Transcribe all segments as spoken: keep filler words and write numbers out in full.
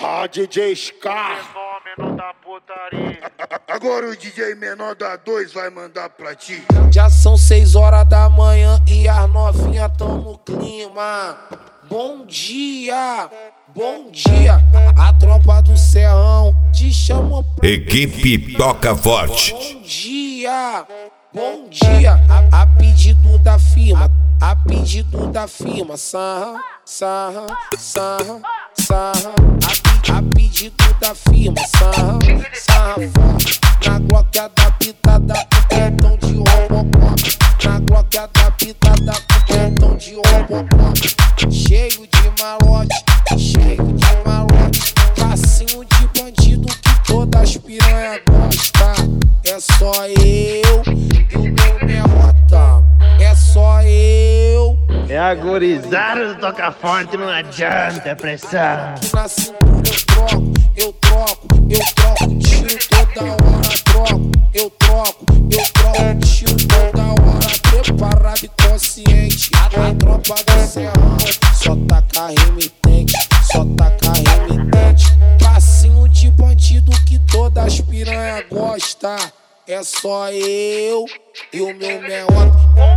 Ah, D J Scar. Menor da putaria. Agora o D J menor da dois vai mandar pra ti. Já são seis horas da manhã e as novinhas tão no clima. Bom dia, bom dia. A tropa do Serrão te chama. Equipe Toca Forte. Bom dia, bom dia. A, a pedido da firma, a pedido da firma. Sarra, sarra, sarra, sarra. A, a pedido da firma. Sarra, sarra forte. Na Glock adaptada com cartão de Robocop. Na Glock adaptada com cartão de Robocop. Cheio de malote, cheio de malote. Passinho de bandido que todas as piranha gostam. É só eu e o meu merrota. É só eu. É a gurizada do Toca Forte, não adianta pressão. Na cintura eu troco, eu troco, eu troco. Tiro toda hora, troco. Eu troco, eu troco. Tiro toda hora. Preparado e consciente. A tropa do Serrão só taca remitente, só taca remitente. Passinho de bandido que todas as piranha gostam. É só eu e o meu merrota.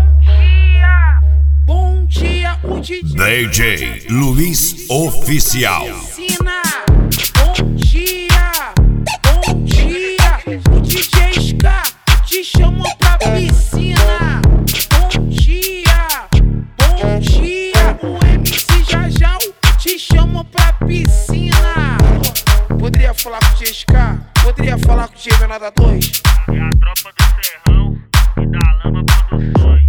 Bom dia, o D J D J Luiz Oficial. Ensina. Bom dia, bom dia. O D J Scar te chama pra piscina. Bom dia, bom dia. O M C Jajal te chama pra piscina. Poderia falar com o D J Scar? Poderia falar com o D J Menor da dois? É a tropa do Serrão e da Lama Produções.